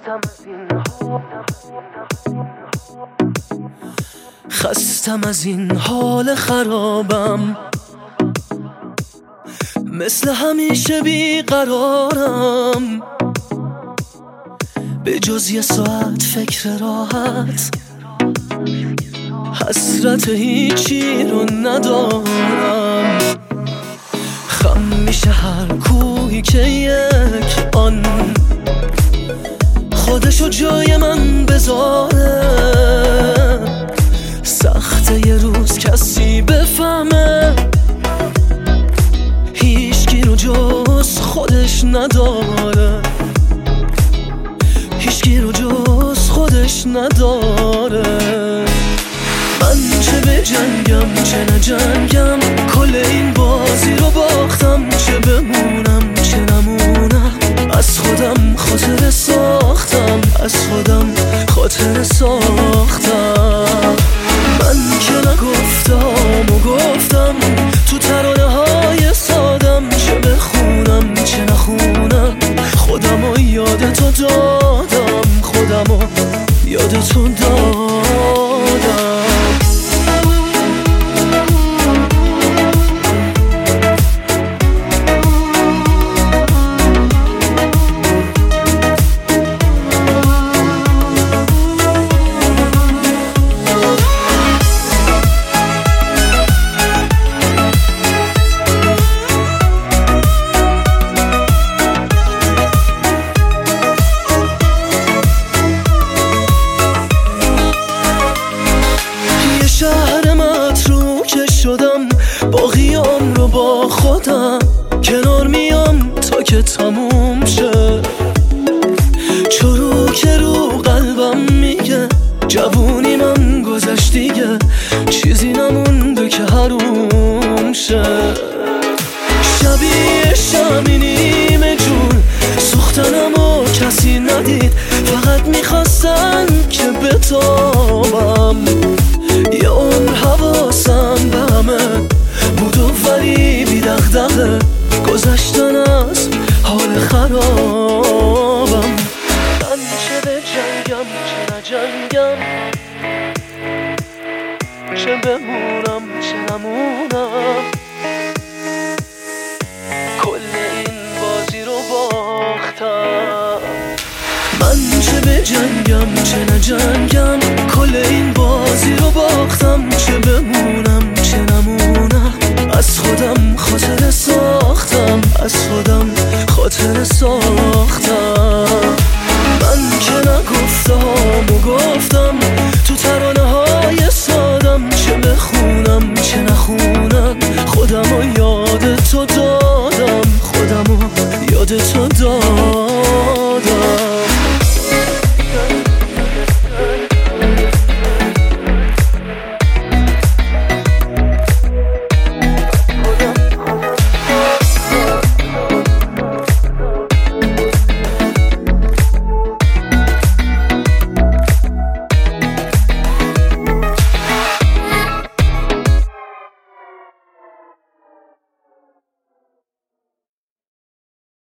خستم از این حال خرابم، مثل همیشه بیقرارم، به جز یه ساعت فکر راحت، حسرت هیچی رو ندارم. خم میشه هر کوهی که یک آن خودشو جای من بذاره. سخته یه روز کسی بفهمه هیچکی رو جز خودش نداره، هیچکی رو جز خودش نداره. من چه به جنگم چه نجنگم، کل این بازی رو باختم. چه بمونم چه نمونم، از خودم خاطره ساختم، از خودم خاطره ساختم. من که نگفتم و گفتم تو ترانه های سادم، چه بخونم چه نخونم، خودم رو یاد تو دادم، خودم رو یاد تو دادم. شهر متروکه شدم، باقیام رو با خودم کنار میام تا که تموم شه. چروک رو قلبم میگه جوونی من گذشت دیگه، چیزی نمونده که حروم شه. شبیه شمی نیمه جون سوختنم و کسی ندید، فقط میخواستن که بتابم. یه عمر حواسم به همه بود و ولی بی دغدغه گذشتن از حال خرابم. من چه به جنگم چه نجنگم، چه بمونم چه نمونم، کل این بازی رو باختم. من چه به جنگم چه نجنگم، کل این بازی رو باختم. چه بمونم چه نمونم، از خودم خاطره ساختم، از خودم خاطره ساختم. من که نگفتم و گفتم تو ترانه های سادم، چه بخونم چه نخونم، خودم رو یاد تو دادم، خودم رو یاد تو